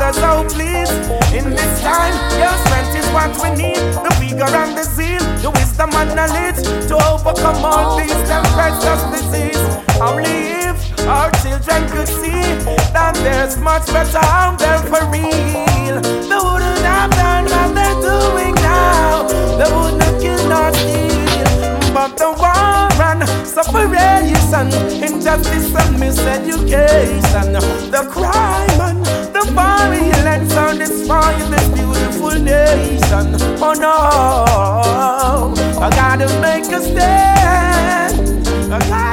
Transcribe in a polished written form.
us, oh please. In this time, your strength is what we need. The vigor and the zeal, the wisdom and knowledge to overcome all these and precious disease. Only if our children could see that there's much better out there for real. They wouldn't have done what they're doing now. They wouldn't kill nor steal. But the war and separation, injustice and miseducation, the crime and the violence are destroying this beautiful nation. Oh no, I gotta make a stand. I gotta